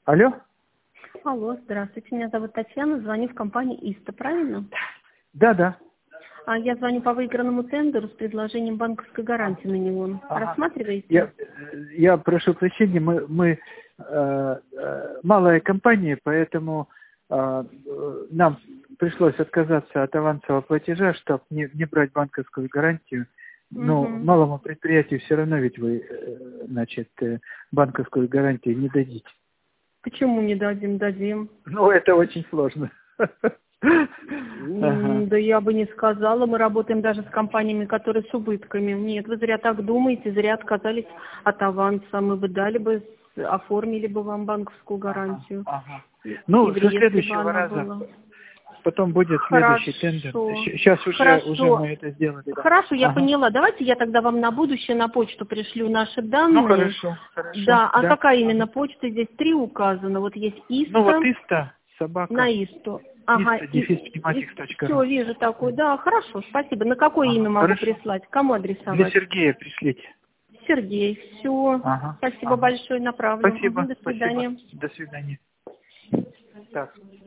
Алло? Алло, здравствуйте. Меня зовут Татьяна. Звоню в компанию ИСТА, правильно? Да. Я звоню по выигранному тендеру с предложением банковской гарантии на него. Ага. Рассматриваете? Я прошу прощения, мы малая компания, поэтому нам пришлось отказаться от авансового платежа, чтобы не брать банковскую гарантию. Но малому предприятию все равно ведь вы, банковскую гарантию не дадите. Почему не дадим? Дадим. Ну, это очень сложно. Да я бы не сказала. Мы работаем даже с компаниями, которые с убытками. Нет, вы зря так думаете, зря отказались от аванса. Мы бы дали бы, оформили бы вам банковскую гарантию. Ну, со следующего раза. Была. Потом будет следующий тендер. Сейчас уже мы это сделали. Да. Хорошо, я поняла. Давайте я тогда вам на будущее на почту пришлю наши данные. Ну, хорошо. Да, а какая именно почта? Здесь 3 указано. Вот есть ИСТА. Ну, вот ИСТА, собака. На ИСТу. Ага. ИСТА-пневматикс.ру. Все, вижу такую. Да, хорошо, спасибо. На какое имя могу прислать? Кому адресовать? Для Сергея пришлите. Сергей, все. Спасибо большое, направлю. Спасибо. До свидания. До свидания. Так.